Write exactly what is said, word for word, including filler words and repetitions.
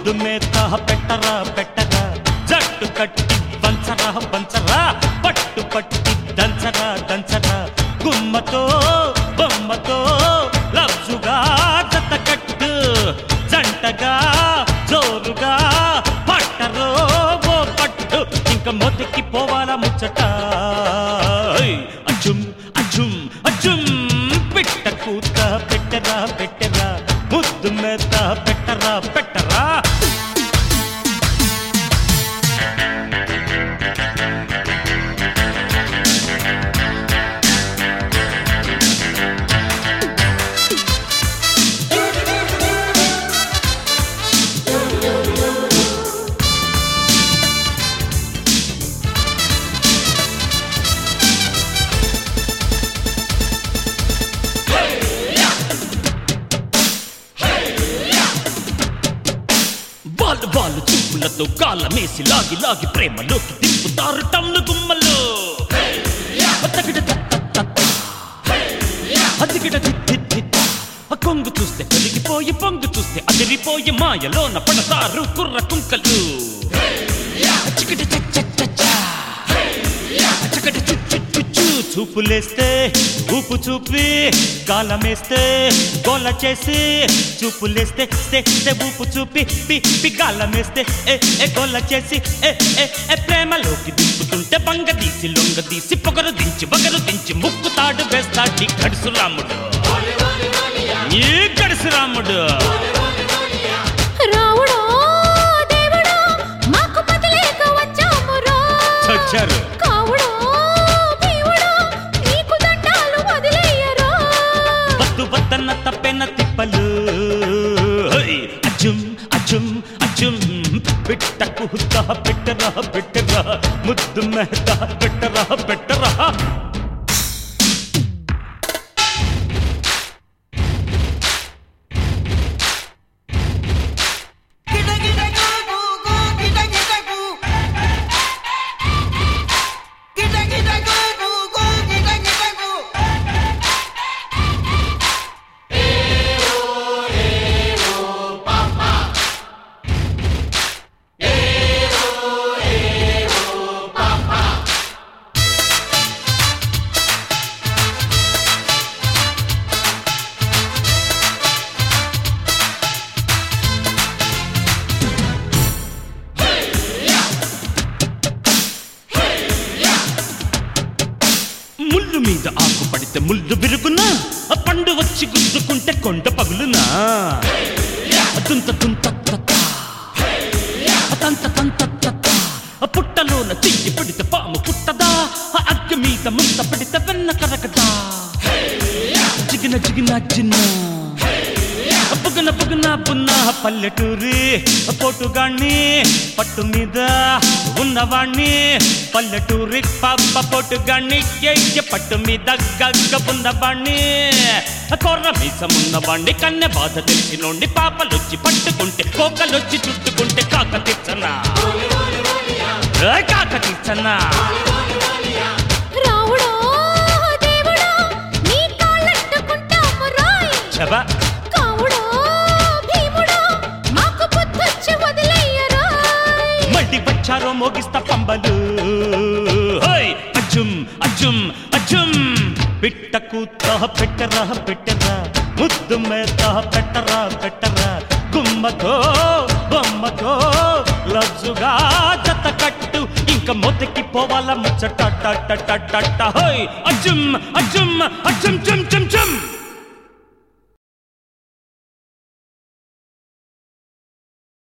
ముద్దు మేత పెట్టరా పెట్టరా జట్టు కట్టి వంచరా వంచరా పట్టు పట్టి దంచరా దంచరా గుమ్మతో బొమ్మతో లవ్జుగా జత కట్టు జంటగా జోరుగా పట్టరో ఓ పట్టు ఇంకా మొదకి పోవాలా ముచ్చట అజుం అజుం అజుం పిట్ట కూత పెట్టరా పెట్టరా ముద్దు మేత పెట్టరా పెట్టరా వాళ్ళు వాళ్ళు చూపులతో కాలమేసి లాగి లాగి ప్రేమలోకి దింపుతారు టమ్లు గుమ్మలు కొంగు చూస్తే కలిగిపోయి పొంగు చూస్తే అదిరిపోయి మాయలోన పడతారు కుర్ర కుంకలు చికటి చూపులేస్తే ఊపు చూపి గాలమేస్తే గోల చేసి చూపులేస్తే ఊపు చూపి పి గాలమేస్తే ఏ గోల చేసి ఏ ప్రేమలోకి దింపుతుంటే బంగ తీసి లొంగ తీసి పొగరు దించి బగరు దించి ముక్కు తాడు వేస్తాడు గడుసు రాముడు ఈ గడుసు రాముడు వచ్చారు వద్దన్న తప్పెన్న తిప్పలు అజుం అజుం అజుం పిట్ట కుహుత పెట్టరా పెట్టరా ముద్దు మెహత పెట్టరా పెట్టరా ముళ్ళు మీద ఆకు పడితే ముళ్ళు విరుగునా పండు వచ్చి గుద్దుకుంటే కొండ పగులునా తుంత తుంత తంత తంత పుట్టలోన చెయ్యి పడితే పాము పుట్టదా అగ్గి మీద ముంత పడితే వెన్న కరగదా జిగిన జిగిన జిన్న బుగన బుగన బున్న పల్లెటూరి పోటుగాణ్ణి పట్టు మీద ఉన్నవాణ్ణి పల్లెటూరి పాప పోటుగాణ్ణి ఎయ్య పట్టు మీద గగ్గ ఉన్నవాణ్ణి కొర్ర మీసమున్నవాణ్ణి కన్నె బాధ తెలిసినోండి పాపలొచ్చి పట్టుకుంటే కోకలొచ్చి చుట్టుకుంటే కాక తీర్చనా కాక తీర్చనా చబా మళ్ళీ వచ్చారో మోగిస్తా పంబలు అజుం అజుం అజుం పిట్ట కూత పెట్టరా పెట్టరా ముద్దు మేత పెట్టరా పెట్టరా గుమ్మతో బొమ్మతో లవ్జుగా జత కట్టు ఇంకా మొదకి పోవాల ముచ్చట అజుం అజుం అజుం చుం చుం చుం